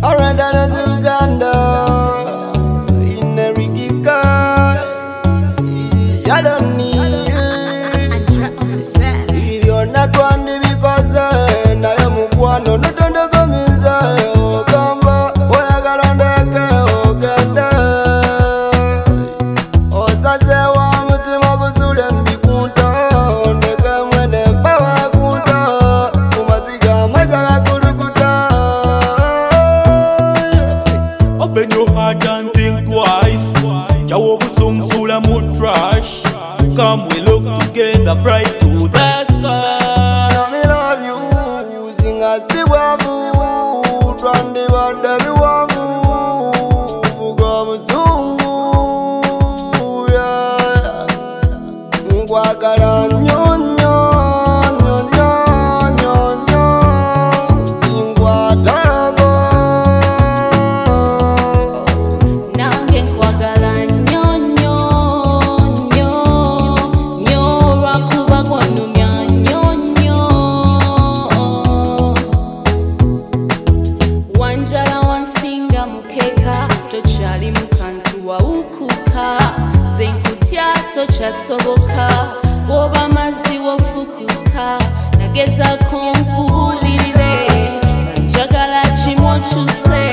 Aradana Uganda, in Erigika, Shaloni. If you're not one, because I am one, no, not under Gomiza, Ogamba, Oyagarandaka, Oganda. Oh, that's a one with the Magosudan, Bikuta, on the Gamma, the Bawakuta, Umaziga, Mazagakurukuta. Open your heart and think twice. Jawobu sumsula mu trash. Come we look together bright to the sky. Me love you, sing as the wabu, Randy Wanda wabu, Ugo Zungu, yeah. Ngwagala nyonyo, nyonyo, nyonyo, ingwatago. Nange nkwagala nnyo nnyo nnyo nnyo lwakuba gw'onnumya nnyo nnyo. Wanjala wansinga mukeeka tokyali mu kantu wawukuka nze nkutya tokyasoboka bw'oba mazzi wofukuta nagezaako nkubuulirire njagala kimu okyuse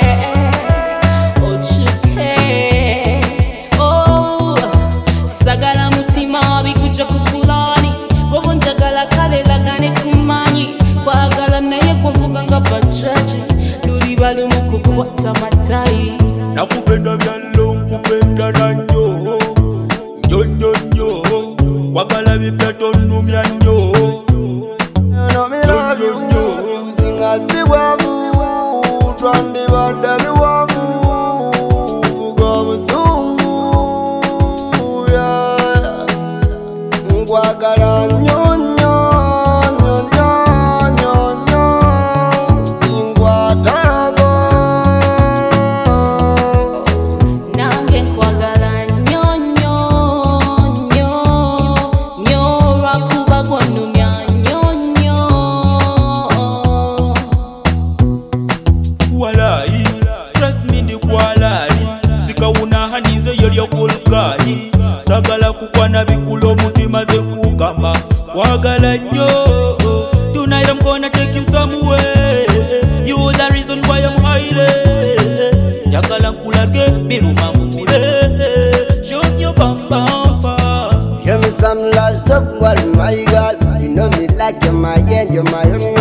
sagala mutima bikujja ku pulaani bwoba njagala kale lagane kumanyi kwagala naye kuvuga nga bajaji luliba lumu kukwata matayi Nakupenda byalo nkupenda nanyo Nyo nyo nyo Kwagala bipya tonnumya nnyo No, me love you, sing as the wabu, Randy Wanda wabu, Ugo Zungu, yeah. Ngwagala nyonyo, nyonyo, nyonyo, ingwatago. nange nkwagala nnyo nnyo nnyo nnyo lwakuba gw'onnumya nnyo nnyo. Walai Trust me ndi kwalali Sikawuna hanize yolyo kulukali Sagala kukwana bikulo mutima ze kugamba Kwagala nnyo Tonight I'm gonna take you somewhere You the reason why I'm hiding Jagala nkulage miruma mukule Show me your bam bam bam Show me some love, stop calling my girl. You know me like you're my end, you're my own.